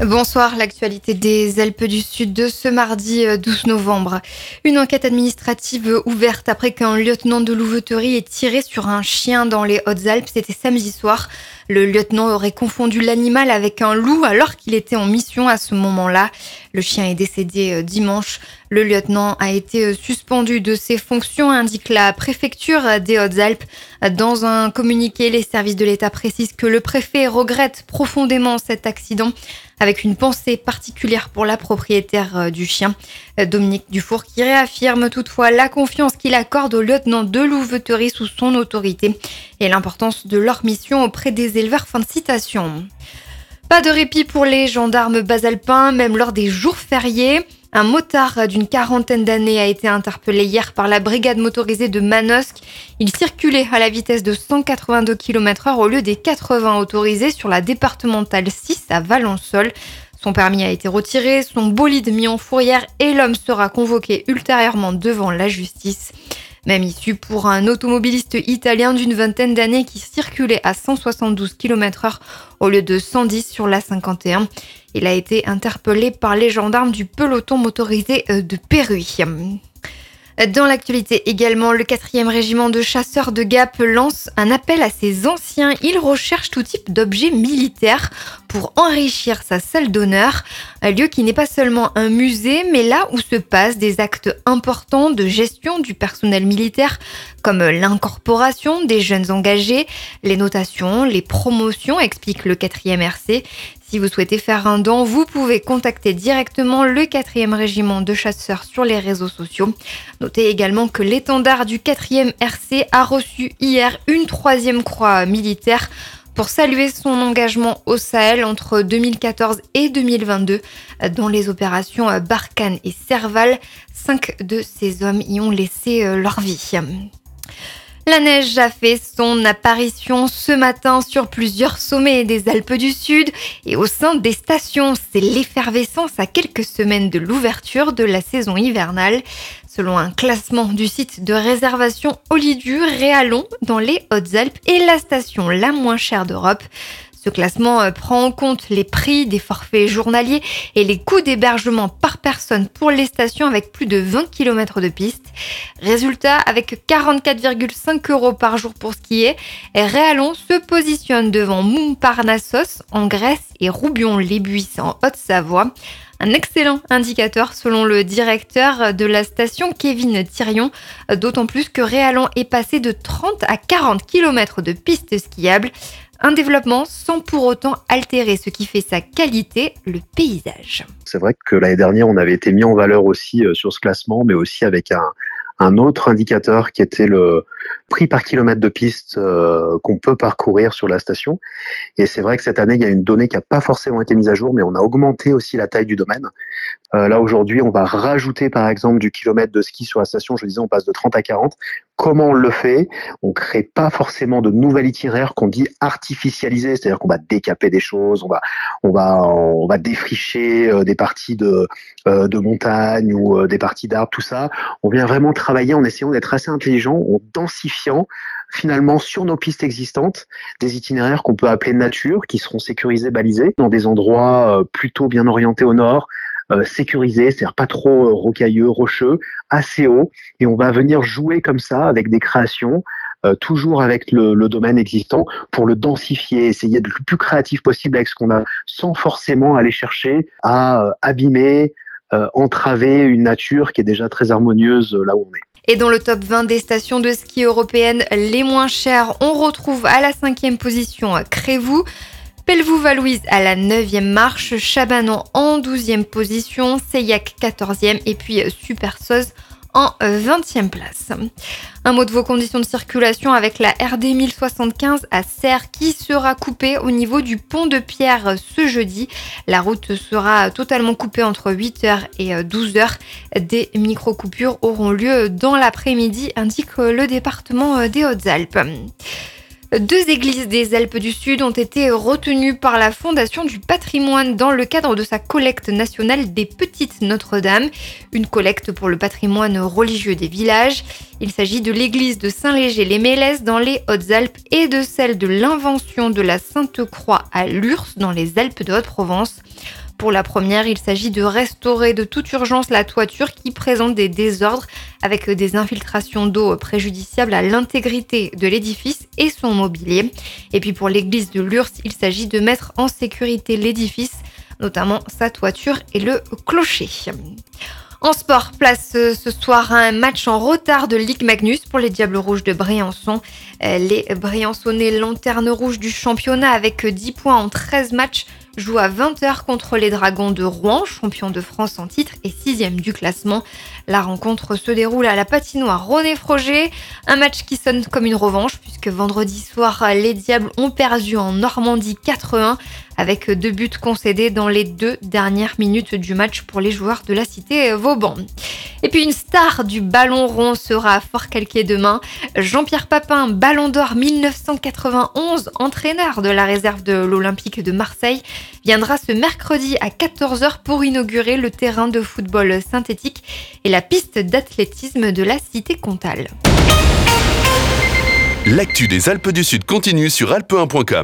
Bonsoir, l'actualité des Alpes du Sud de ce mardi 12 novembre. Une enquête administrative ouverte après qu'un lieutenant de louveterie ait tiré sur un chien dans les Hautes-Alpes. C'était samedi soir. Le lieutenant aurait confondu l'animal avec un loup alors qu'il était en mission à ce moment-là. Le chien est décédé dimanche. Le lieutenant a été suspendu de ses fonctions, indique la préfecture des Hautes-Alpes. Dans un communiqué, les services de l'État précisent que le préfet regrette profondément cet accident, avec une pensée particulière pour la propriétaire du chien, Dominique Dufour, qui réaffirme toutefois la confiance qu'il accorde au lieutenant de louveterie sous son autorité et l'importance de leur mission auprès des éleveurs. Fin de citation. Pas de répit pour les gendarmes basalpins, même lors des jours fériés. Un motard d'une quarantaine d'années a été interpellé hier par la brigade motorisée de Manosque. Il circulait à la vitesse de 182 km/h au lieu des 80 autorisés sur la départementale 6 à Valençol. Son permis a été retiré, son bolide mis en fourrière et l'homme sera convoqué ultérieurement devant la justice. Même issue pour un automobiliste italien d'une vingtaine d'années qui circulait à 172 km/h au lieu de 110 sur la 51. Il a été interpellé par les gendarmes du peloton motorisé de Péruy. Dans l'actualité également, le 4e régiment de chasseurs de Gap lance un appel à ses anciens. Il recherche tout type d'objets militaires pour enrichir sa salle d'honneur. Un lieu qui n'est pas seulement un musée, mais là où se passent des actes importants de gestion du personnel militaire, comme l'incorporation des jeunes engagés, les notations, les promotions, explique le 4e RC. Si vous souhaitez faire un don, vous pouvez contacter directement le 4e régiment de chasseurs sur les réseaux sociaux. Notez également que l'étendard du 4e RC a reçu hier une 3e croix militaire pour saluer son engagement au Sahel entre 2014 et 2022 dans les opérations Barkhane et Serval. 5 de ces hommes y ont laissé leur vie. La neige a fait son apparition ce matin sur plusieurs sommets des Alpes du Sud et au sein des stations. C'est l'effervescence à quelques semaines de l'ouverture de la saison hivernale. Selon un classement du site de réservation Olidur, Réalon dans les Hautes-Alpes est la station la moins chère d'Europe. Ce classement prend en compte les prix des forfaits journaliers et les coûts d'hébergement par personne pour les stations avec plus de 20 km de piste. Résultat, avec 44,5 € par jour pour skier, Réalon se positionne devant Montparnassos en Grèce et Roubion-les-Buisses en Haute-Savoie. Un excellent indicateur selon le directeur de la station Kevin Thirion, d'autant plus que Réalon est passé de 30 à 40 km de pistes skiables. Un développement sans pour autant altérer ce qui fait sa qualité, le paysage. C'est vrai que l'année dernière, on avait été mis en valeur aussi sur ce classement, mais aussi avec un autre indicateur qui était le prix par kilomètre de piste qu'on peut parcourir sur la station. Et c'est vrai que cette année, il y a une donnée qui n'a pas forcément été mise à jour, mais on a augmenté aussi la taille du domaine. Là, aujourd'hui, on va rajouter, par exemple, du kilomètre de ski sur la station. Je disais, on passe de 30 à 40. Comment on le fait? On crée pas forcément de nouvel itinéraire qu'on dit artificialisé, c'est-à-dire qu'on va décaper des choses, on va défricher des parties de montagne ou des parties d'arbres, tout ça. On vient vraiment travailler en essayant d'être assez intelligent, en densifiant finalement sur nos pistes existantes des itinéraires qu'on peut appeler nature, qui seront sécurisés, balisés, dans des endroits plutôt bien orientés au nord, sécurisé, c'est-à-dire pas trop rocailleux, rocheux, assez haut, et on va venir jouer comme ça avec des créations, toujours avec le domaine existant, pour le densifier, essayer d'être le plus créatif possible avec ce qu'on a, sans forcément aller chercher à abîmer, entraver une nature qui est déjà très harmonieuse là où on est. Et dans le top 20 des stations de ski européennes les moins chères, on retrouve à la 5e position Crévoux, Pelvoux-Valouise à la 9e marche, Chabanon en 12e position, Seillac 14e et puis Supersoz en 20e place. Un mot de vos conditions de circulation avec la RD 1075 à Serres qui sera coupée au niveau du pont de Pierre ce jeudi. La route sera totalement coupée entre 8h et 12h. Des micro-coupures auront lieu dans l'après-midi, indique le département des Hautes-Alpes. 2 églises des Alpes du Sud ont été retenues par la Fondation du patrimoine dans le cadre de sa collecte nationale des Petites Notre-Dame, une collecte pour le patrimoine religieux des villages. Il s'agit de l'église de Saint-Léger-les-Mélèzes dans les Hautes-Alpes et de celle de l'Invention de la Sainte-Croix à Lurs dans les Alpes de Haute-Provence. Pour la première, il s'agit de restaurer de toute urgence la toiture qui présente des désordres avec des infiltrations d'eau préjudiciables à l'intégrité de l'édifice et son mobilier. Et puis pour l'église de Lurs, il s'agit de mettre en sécurité l'édifice, notamment sa toiture et le clocher. En sport, place ce soir à un match en retard de Ligue Magnus pour les Diables Rouges de Briançon. Les Briançonnais lanterne rouge du championnat avec 10 points en 13 matchs jouent à 20h contre les Dragons de Rouen, champions de France en titre et 6e du classement. La rencontre se déroule à la patinoire René Froger, un match qui sonne comme une revanche puisque vendredi soir, les Diables ont perdu en Normandie 4-1 avec 2 buts concédés dans les 2 dernières minutes du match pour les joueurs de la cité Vauban. Et puis une star du ballon rond sera à Forcalquier demain. Jean-Pierre Papin, Ballon d'Or 1991, entraîneur de la réserve de l'Olympique de Marseille, viendra ce mercredi à 14h pour inaugurer le terrain de football synthétique et la piste d'athlétisme de la cité Comtale. L'actu des Alpes du Sud continue sur alpe1.com.